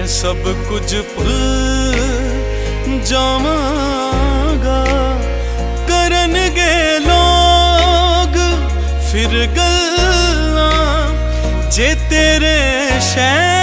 मैं सब कुछ भुल जावांगा। करनगे लोग फिर गल्लां जे तेरे शहर